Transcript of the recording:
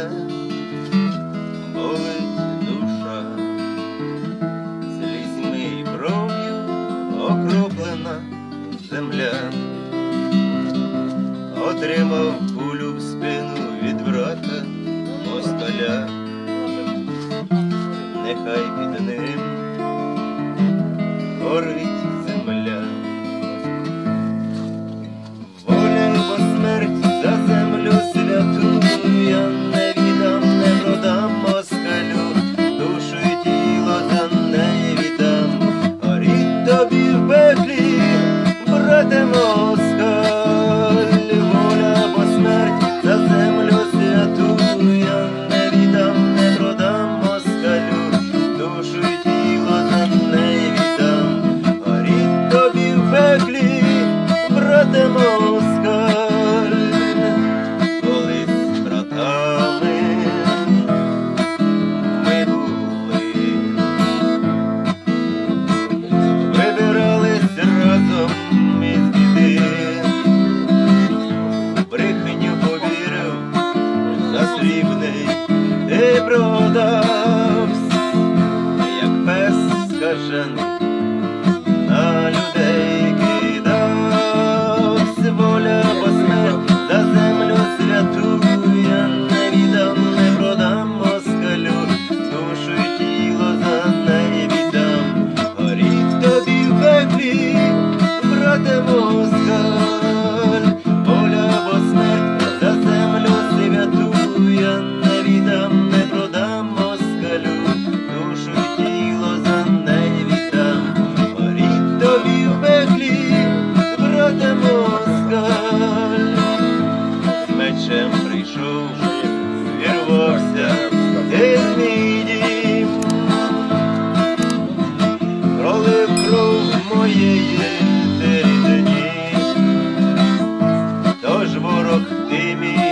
мене, болить душа, слізьми й кров'ю окроплена земля. Отримав кулю в спину від брата москаля, нехай під ним горить земля. Воля або смерть за землю святу, я не віддам, не продам москалю, душу й тіло за неї віддам. Горіть тобі в пеклі, брате москаль. Воля або смерть за землю святу, я не віддам, не продам москалю, душу й тіло за неї віддам. Горіть тобі в пеклі, брате москаль. Колись братами ми були, вибирались разом із біди. Брехню повірив за срібний і продавсь, як пес скажений, на людей кидавсь. Воля або смерть за землю святу, я не віддам, не продам москалю, душу й тіло за неї віддам. Горіть тобі в пеклі, брате москаль. Воля або смерть за землю святу, я не віддам, не продам москалю, душу й тіло за неї віддам. Горіть тобі в пеклі, брате москаль. З мечем прийшов, вірвався із мій, пролив кров моєї рідні. Тож ворог ти мій